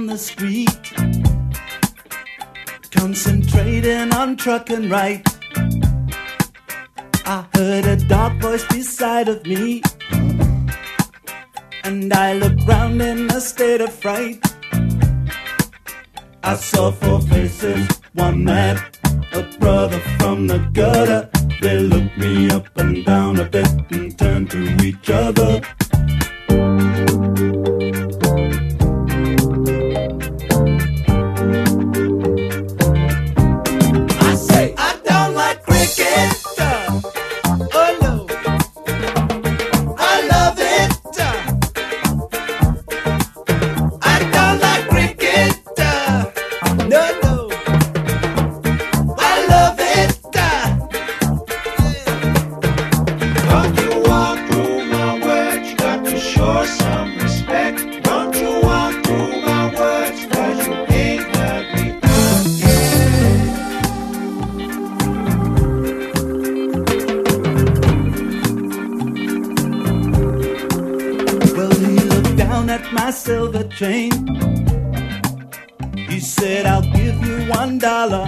down the street, concentrating on trucking right. I heard a dark voice beside of me, and I looked round in a state of fright. I saw four faces, one mad, a brother from the gutter. They looked me up and down a bit and turned to each other. I say, I don't like cricket. Oh no, I love it. I don't like cricket. No, no, I love it. Don't you walk through my words, you got to show some respect. Don't you walk through my words, cause you ain't heard me Well, he looked down at my silver chain. He said, I'll give you $1.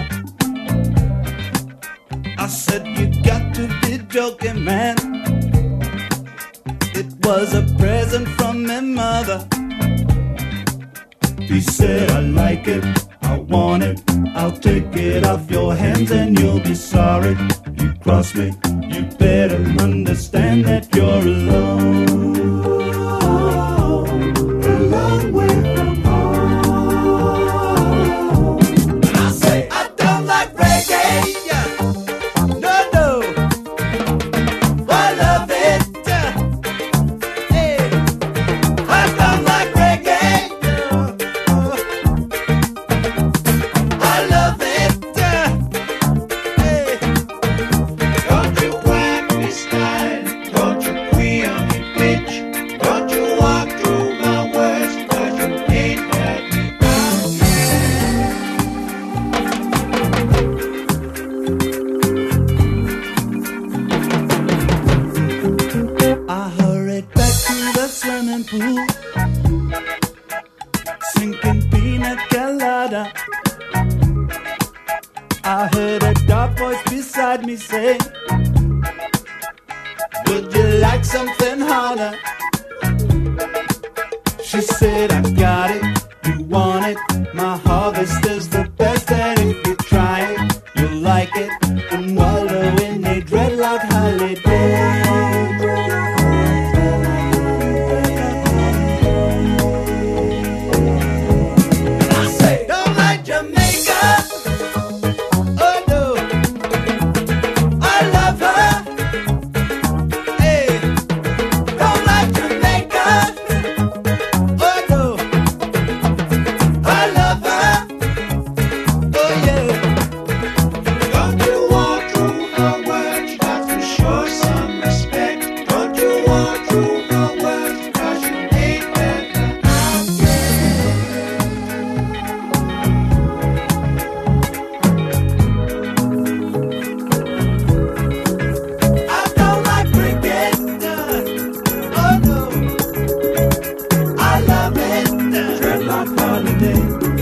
I said, you got to be joking, man. It was a present from my mother. He said, I like it, I want it, I'll take it off your hands and you'll be sorry. You cross me, you better understand that you're alone. A long way from home. And I say, I don't like reggae. No, no, I love it. Hey, I don't like reggae. I love it. Hey, Don't you whack me style, don't you queer me bitch. Don't you walk through my words, cause you ain't heard me I hurried back to the swimming pool, sinking pina colada. I heard a dark voice beside me say, would you like something harder? She said, I got it, you want it, my harvest is the best, and if you try it, you'll like it, and wallow in a dreadlock holiday. I say, don't like Jamaica. Oh no, I love her. Hey, don't like Jamaica. Oh no, I love her. Oh yeah. Don't you walk through my words, you got to show some respect. Don't you walk through my words, cause you ain't heard me I don't like cricket. Oh no, I love it. Dreadlock holiday.